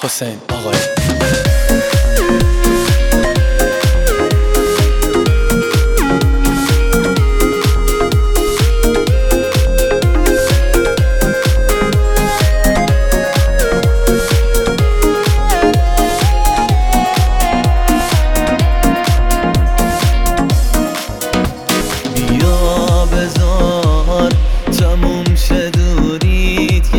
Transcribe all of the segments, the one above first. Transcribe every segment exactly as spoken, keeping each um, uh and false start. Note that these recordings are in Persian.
حسین آقایی. بیا بذار تموم شه دوریت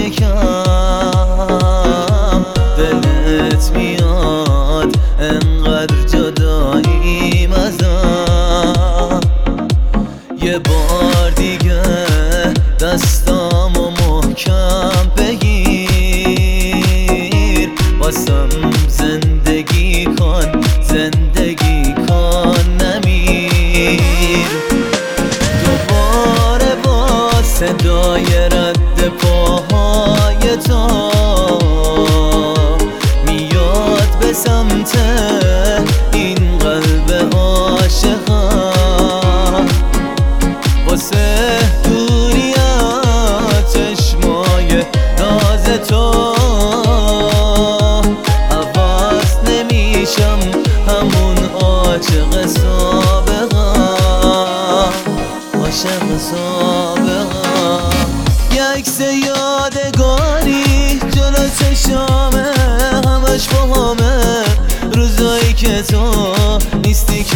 یکم، دلت میاد انقدر جداییم ازم. یه بار دیگه دستامو محکم بگیر، واسم زندگی کن زندگی کن نمیر. دوباره با صدای رد پاهای تو میاد به سمت این قلب عاشقم، واسه دوری از چشمای ناز تو عوض نمیشم همون عاشق سابقم، عاشق سابقم. یه عکس یادگاری جلو چشامه، همش باهامه روزایی که تو نیستی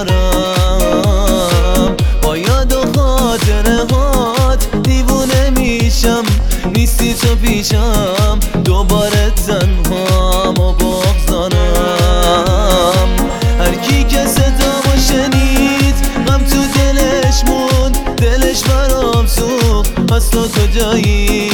کنارم. با یاد و خاطره هات دیوونه میشم، نیستی تو پیشم دوباره تنهام و بغضانم. هر کی که صدامو شنید غم تو دلش موند، دلش برام سوخت پس تو کجایی؟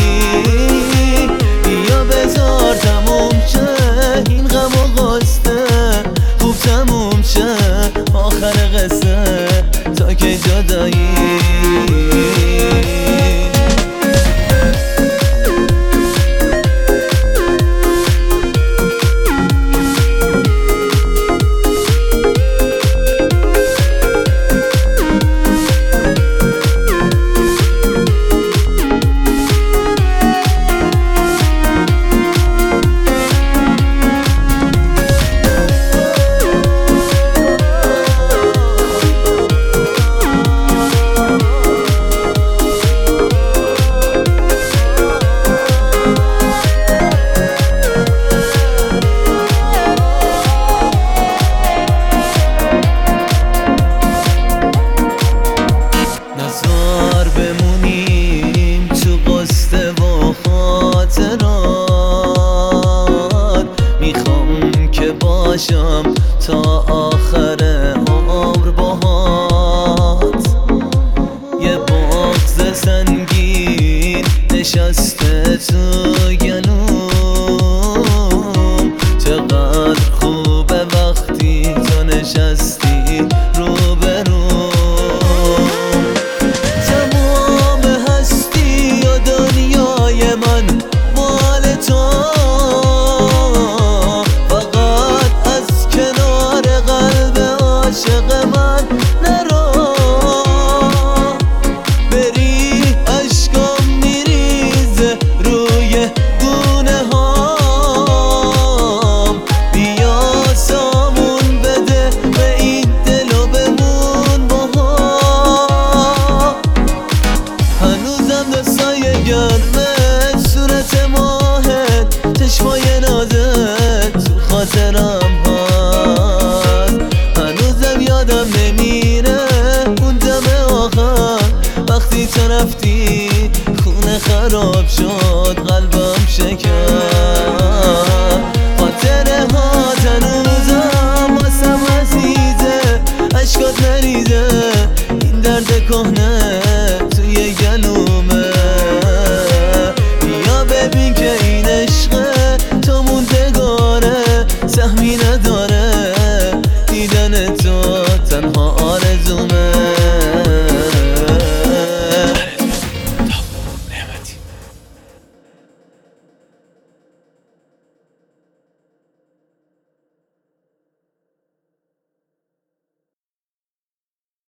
بیا بذار تموم شه این غم و غصه، خوب تموم شه آخر قصه تا که جدایی. نزار بمونیم تو قصه و خاطرات، میخوام که باشم تا آخر عمر باهات. یه بغض سنگین نشسته تو گلوم، چقدر خوبه وقتی تو نشستی روبروم. من مال تو، فقط از کنار قلب عاشق من نرو. بری اشکام میریزه روی گونه هام، بیا سامون بده به این دل و بمون با هم. هنوزم دستای گرمه صورت ماهت، چشمای نازت تو خاطرم هست. هنوزم یادم نمیره اون دم آخر وقتی تو رفتی، خونه خراب شد قلبم